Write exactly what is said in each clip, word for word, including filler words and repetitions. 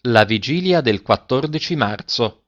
La vigilia del quattordici marzo.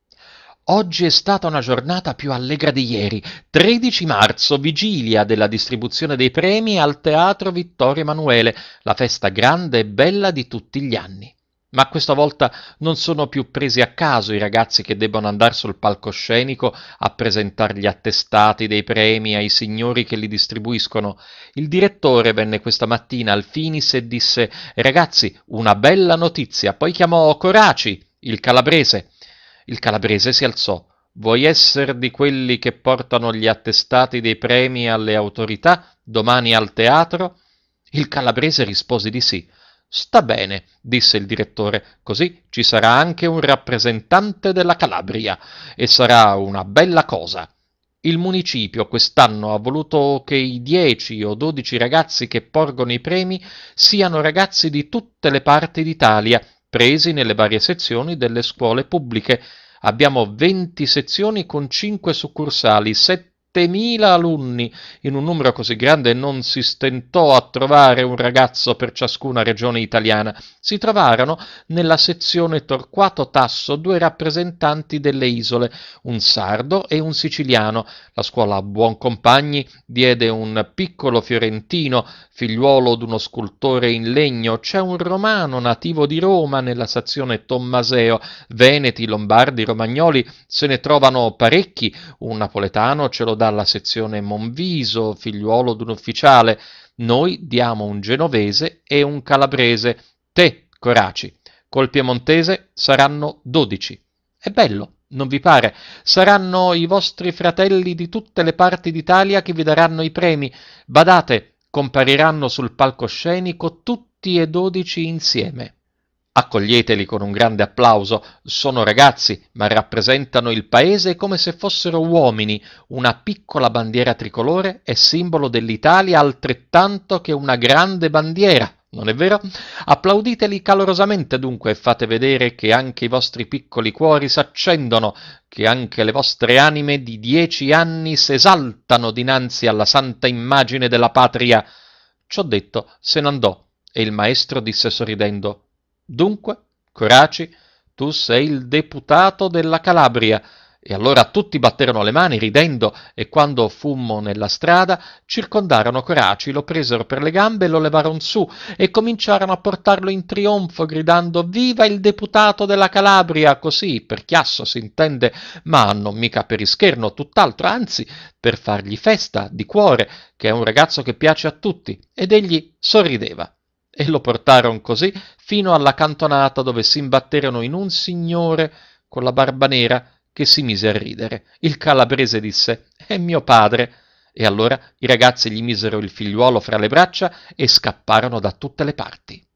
Oggi è stata una giornata più allegra di ieri. tredici marzo, vigilia della distribuzione dei premi al Teatro Vittorio Emanuele, la festa grande e bella di tutti gli anni. Ma questa volta non sono più presi a caso i ragazzi che debbono andare sul palcoscenico a presentare gli attestati dei premi ai signori che li distribuiscono. Il direttore venne questa mattina al Finis e disse: «Ragazzi, una bella notizia». Poi chiamò Coraci, il calabrese. Il calabrese si alzò. «Vuoi essere di quelli che portano gli attestati dei premi alle autorità domani al teatro?» Il calabrese rispose di sì. «Sta bene», disse il direttore, «così ci sarà anche un rappresentante della Calabria e sarà una bella cosa». Il municipio quest'anno ha voluto che i dieci o dodici ragazzi che porgono i premi siano ragazzi di tutte le parti d'Italia, presi nelle varie sezioni delle scuole pubbliche. Abbiamo venti sezioni con cinque succursali, settemila alunni. In un numero così grande non si stentò a trovare un ragazzo per ciascuna regione italiana. Si trovarono nella sezione Torquato Tasso due rappresentanti delle isole, un sardo e un siciliano. La scuola Buoncompagni diede un piccolo fiorentino, figliuolo d'uno scultore in legno. C'è un romano nativo di Roma nella sezione Tommaseo. Veneti, lombardi, romagnoli se ne trovano parecchi. Un napoletano ce lo dà la sezione Monviso, figliuolo d'un ufficiale. Noi diamo un genovese e un calabrese. Te, Coraci, col piemontese saranno dodici. È bello, non vi pare? Saranno i vostri fratelli di tutte le parti d'Italia che vi daranno i premi. Badate, compariranno sul palcoscenico tutti e dodici insieme. Accoglieteli con un grande applauso. Sono ragazzi, ma rappresentano il paese come se fossero uomini. Una piccola bandiera tricolore è simbolo dell'Italia altrettanto che una grande bandiera. Non è vero? Applauditeli calorosamente dunque e fate vedere che anche i vostri piccoli cuori s'accendono, che anche le vostre anime di dieci anni s'esaltano dinanzi alla santa immagine della patria. Ciò detto, se n'andò e il maestro disse sorridendo: «Dunque, Coraci, tu sei il deputato della Calabria». E allora tutti batterono le mani ridendo e quando fummo nella strada circondarono Coraci, lo presero per le gambe e lo levarono su e cominciarono a portarlo in trionfo gridando: «Viva il deputato della Calabria!» Così, per chiasso si intende, ma non mica per ischerno, tutt'altro, anzi per fargli festa di cuore, che è un ragazzo che piace a tutti, ed egli sorrideva. E lo portarono così fino alla cantonata dove si imbatterono in un signore con la barba nera che si mise a ridere. Il calabrese disse: «È mio padre». E allora i ragazzi gli misero il figliuolo fra le braccia e scapparono da tutte le parti.